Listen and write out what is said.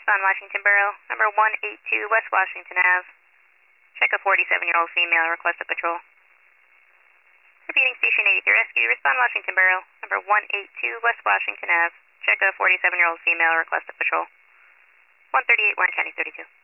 respond Washington Borough, number 182 West Washington Ave. Check a 47-year-old female, request a patrol. Repeating Station 8, your rescue, respond Washington Borough, number 182 West Washington Ave. Check a 47-year-old female, request a patrol. 138 Warren County 32.